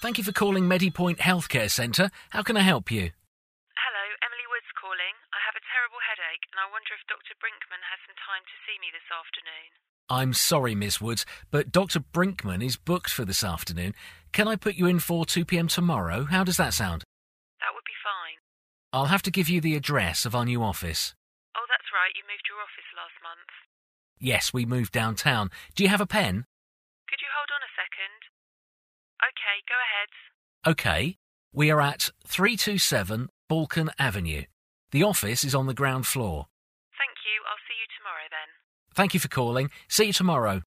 Thank you for calling MediPoint Healthcare Centre. How can I help you? Hello, Emily Woods calling. I have a terrible headache and I wonder if Dr. Brinkman has some time to see me this afternoon. I'm sorry, Miss Woods, but Dr. Brinkman is booked for this afternoon. Can I put you in for 2 p.m. tomorrow? How does that sound? That would be fine. I'll have to give you the address of our new office. Oh, that's right, you moved your office last month. Yes, we moved downtown. Do you have a pen? Could you hold on a second? OK, go ahead. OK. We are at 327 Balkan Avenue. The office is on the ground floor. Thank you, I'll see you tomorrow then. Thank you for calling. See you tomorrow.